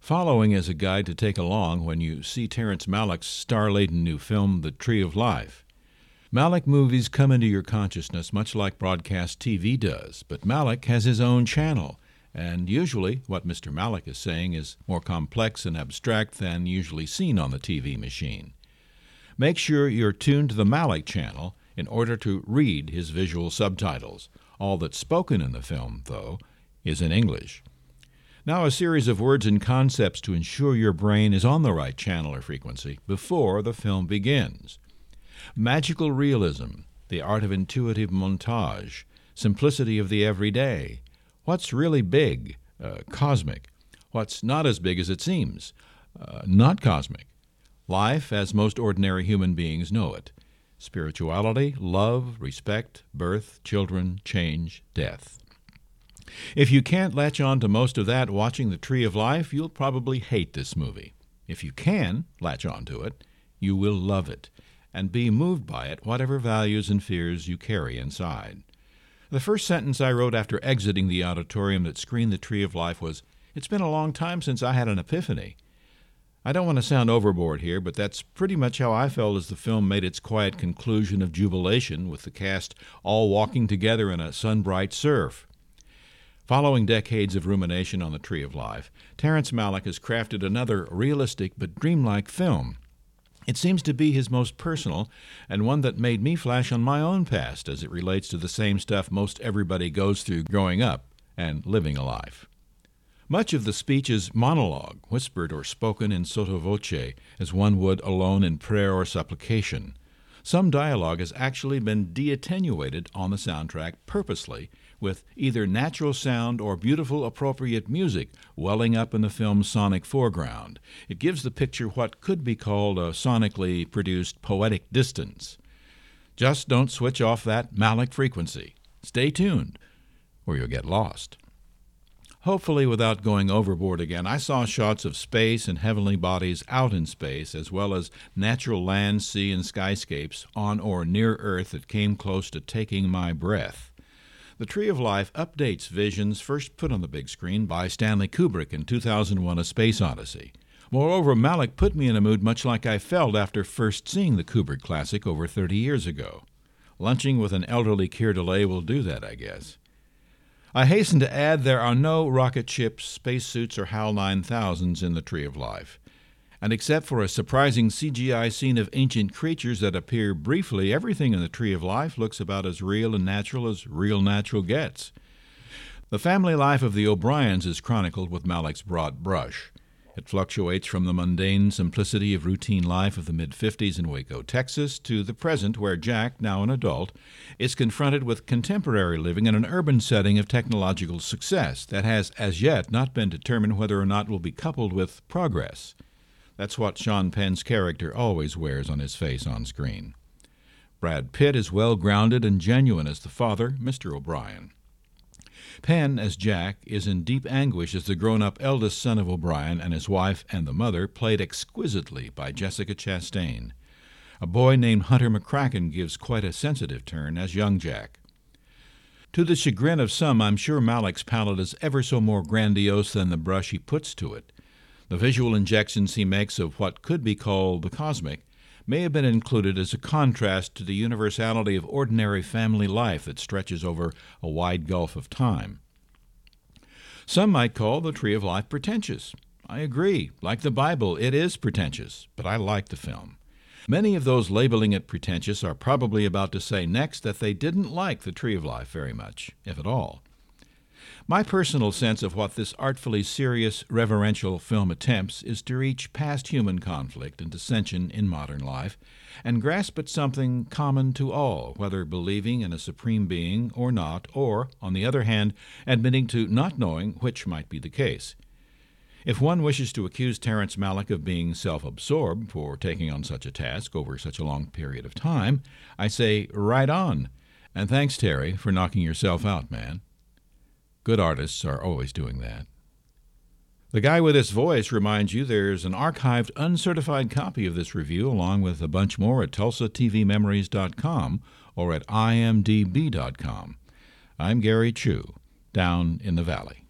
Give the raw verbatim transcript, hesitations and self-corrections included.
Following is a guide to take along when you see Terrence Malick's star-laden new film, The Tree of Life. Malick movies come into your consciousness much like broadcast T V does, but Malick has his own channel, and usually what Mister Malick is saying is more complex and abstract than usually seen on the T V machine. Make sure you're tuned to the Malick channel in order to read his visual subtitles. All that's spoken in the film, though, is in English. Now a series of words and concepts to ensure your brain is on the right channel or frequency before the film begins. Magical realism, the art of intuitive montage, simplicity of the everyday, what's really big, uh, cosmic, what's not as big as it seems, uh, not cosmic, life as most ordinary human beings know it, spirituality, love, respect, birth, children, change, death. If you can't latch on to most of that watching The Tree of Life, you'll probably hate this movie. If you can latch on to it, you will love it and be moved by it, whatever values and fears you carry inside. The first sentence I wrote after exiting the auditorium that screened The Tree of Life was, "It's been a long time since I had an epiphany." I don't want to sound overboard here, but that's pretty much how I felt as the film made its quiet conclusion of jubilation with the cast all walking together in a sun-bright surf. Following decades of rumination on The Tree of Life, Terrence Malick has crafted another realistic but dreamlike film. It seems to be his most personal, and one that made me flash on my own past as it relates to the same stuff most everybody goes through growing up and living a life. Much of the speech is monologue, whispered or spoken in sotto voce, as one would alone in prayer or supplication. Some dialogue has actually been de-attenuated on the soundtrack purposely, with either natural sound or beautiful appropriate music welling up in the film's sonic foreground. It gives the picture what could be called a sonically produced poetic distance. Just don't switch off that Malick frequency. Stay tuned, or you'll get lost. Hopefully without going overboard again, I saw shots of space and heavenly bodies out in space, as well as natural land, sea, and skyscapes on or near Earth that came close to taking my breath. The Tree of Life updates visions first put on the big screen by Stanley Kubrick in two thousand one: A Space Odyssey. Moreover, Malick put me in a mood much like I felt after first seeing the Kubrick classic over thirty years ago. Lunching with an elderly Keir Dullea will do that, I guess. I hasten to add there are no rocket ships, spacesuits, or HAL nine thousands in The Tree of Life. And except for a surprising C G I scene of ancient creatures that appear briefly, everything in The Tree of Life looks about as real and natural as real natural gets. The family life of the O'Briens is chronicled with Malick's broad brush. It fluctuates from the mundane simplicity of routine life of the mid-fifties in Waco, Texas, to the present where Jack, now an adult, is confronted with contemporary living in an urban setting of technological success that has as yet not been determined whether or not will be coupled with progress. That's what Sean Penn's character always wears on his face on screen. Brad Pitt is well-grounded and genuine as the father, Mister O'Brien. Penn, as Jack, is in deep anguish as the grown-up eldest son of O'Brien, and his wife and the mother, played exquisitely by Jessica Chastain. A boy named Hunter McCracken gives quite a sensitive turn as young Jack. To the chagrin of some, I'm sure Malick's palette is ever so more grandiose than the brush he puts to it. The visual injections he makes of what could be called the cosmic may have been included as a contrast to the universality of ordinary family life that stretches over a wide gulf of time. Some might call The Tree of Life pretentious. I agree. Like the Bible, it is pretentious, but I like the film. Many of those labeling it pretentious are probably about to say next that they didn't like The Tree of Life very much, if at all. My personal sense of what this artfully serious, reverential film attempts is to reach past human conflict and dissension in modern life and grasp at something common to all, whether believing in a supreme being or not, or, on the other hand, admitting to not knowing which might be the case. If one wishes to accuse Terrence Malick of being self-absorbed for taking on such a task over such a long period of time, I say, right on. And thanks, Terry, for knocking yourself out, man. Good artists are always doing that. The guy with this voice reminds you there's an archived, uncertified copy of this review along with a bunch more at tulsa t v memories dot com or at i m d b dot com. I'm Gary Chu, down in the valley.